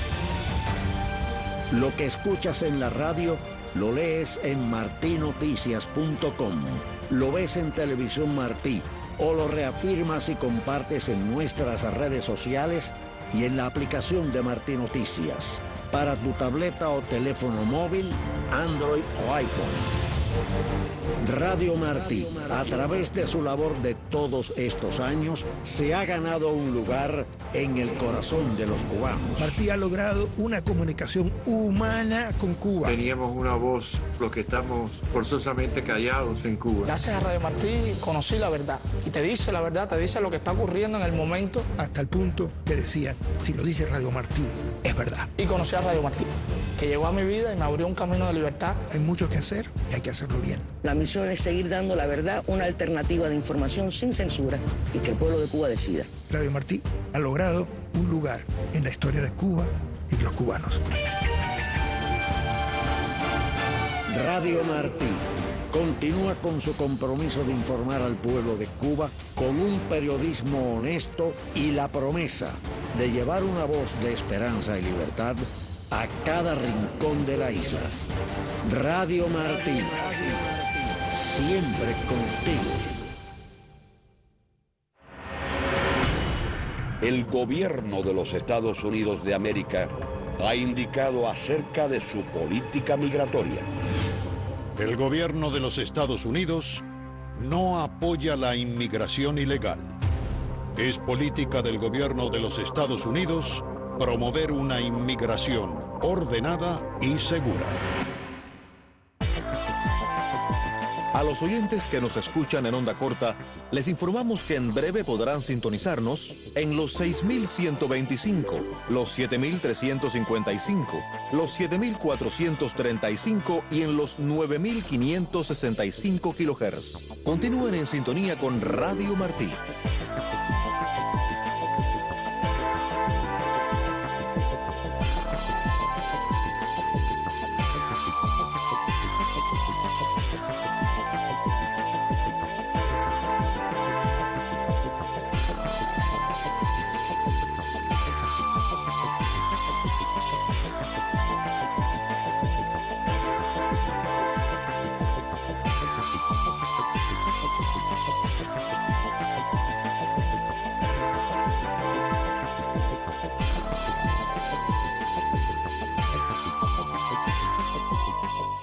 Lo que escuchas en la radio lo lees en martinoticias.com, lo ves en Televisión Martí o lo reafirmas y compartes en nuestras redes sociales y en la aplicación de Martí Noticias para tu tableta o teléfono móvil, Android o iPhone. Radio Martí, a través de su labor de todos estos años, se ha ganado un lugar en el corazón de los cubanos. Martí ha logrado una comunicación humana con Cuba. Teníamos una voz, los que estamos forzosamente callados en Cuba. Gracias a Radio Martí conocí la verdad. Y te dice la verdad, te dice lo que está ocurriendo en el momento. Hasta el punto que decían, si lo dice Radio Martí, es verdad. Y conocí a Radio Martí, que llegó a mi vida y me abrió un camino de libertad. Hay mucho que hacer y hay que hacerlo bien. La misión es seguir dando la verdad, una alternativa de información sin censura y que el pueblo de Cuba decida. Radio Martí ha logrado un lugar en la historia de Cuba y de los cubanos. Radio Martí continúa con su compromiso de informar al pueblo de Cuba con un periodismo honesto y la promesa de llevar una voz de esperanza y libertad a cada rincón de la isla. Radio Martí, siempre contigo. El gobierno de los Estados Unidos de América ha indicado acerca de su política migratoria. El gobierno de los Estados Unidos no apoya la inmigración ilegal. Es política del gobierno de los Estados Unidos promover una inmigración ordenada y segura. A los oyentes que nos escuchan en onda corta, les informamos que en breve podrán sintonizarnos en los 6.125, los 7.355, los 7.435 y en los 9.565 kHz. Continúen en sintonía con Radio Martí.